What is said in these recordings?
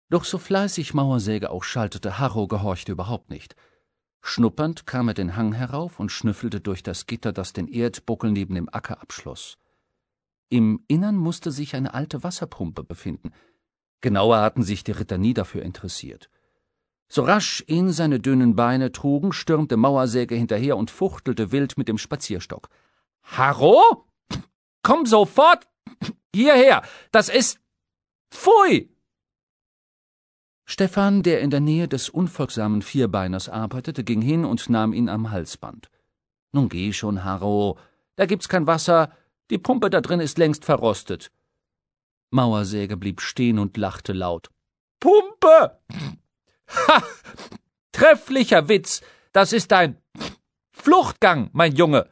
Doch so fleißig Mauersäge auch schaltete, Harro gehorchte überhaupt nicht. Schnuppernd kam er den Hang herauf und schnüffelte durch das Gitter, das den Erdbuckel neben dem Acker abschloss. Im Innern musste sich eine alte Wasserpumpe befinden. Genauer hatten sich die Ritter nie dafür interessiert. So rasch ihn seine dünnen Beine trugen, stürmte Mauersäge hinterher und fuchtelte wild mit dem Spazierstock. »Harro? Komm sofort hierher! Das ist... Pfui!« Stephan, der in der Nähe des unfolgsamen Vierbeiners arbeitete, ging hin und nahm ihn am Halsband. »Nun geh schon, Harro, da gibt's kein Wasser, die Pumpe da drin ist längst verrostet.« Mauersäge blieb stehen und lachte laut. »Pumpe! Ha! Trefflicher Witz! Das ist ein Fluchtgang, mein Junge!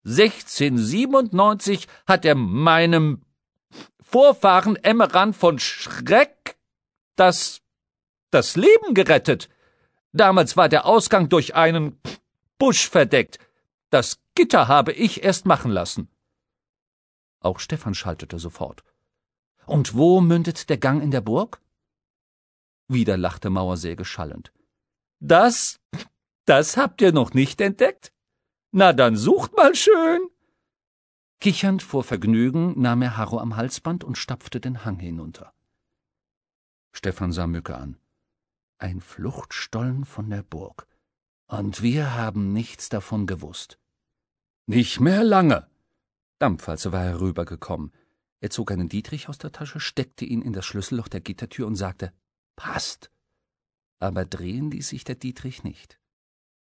1697 hat er meinem Vorfahren Emmeran von Schreck das Leben gerettet. Damals war der Ausgang durch einen Busch verdeckt. Das Gitter habe ich erst machen lassen.« Auch Stephan schaltete sofort. »Und wo mündet der Gang in der Burg?« Wieder lachte Mauersäge schallend. Das habt ihr noch nicht entdeckt? Na, dann sucht mal schön!« Kichernd vor Vergnügen nahm er Harro am Halsband und stapfte den Hang hinunter. Stephan sah Mücke an. Ein Fluchtstollen von der Burg. Und wir haben nichts davon gewusst. »Nicht mehr lange!« Dampfwalze war herübergekommen. Er zog einen Dietrich aus der Tasche, steckte ihn in das Schlüsselloch der Gittertür und sagte, »Passt!« Aber drehen ließ sich der Dietrich nicht.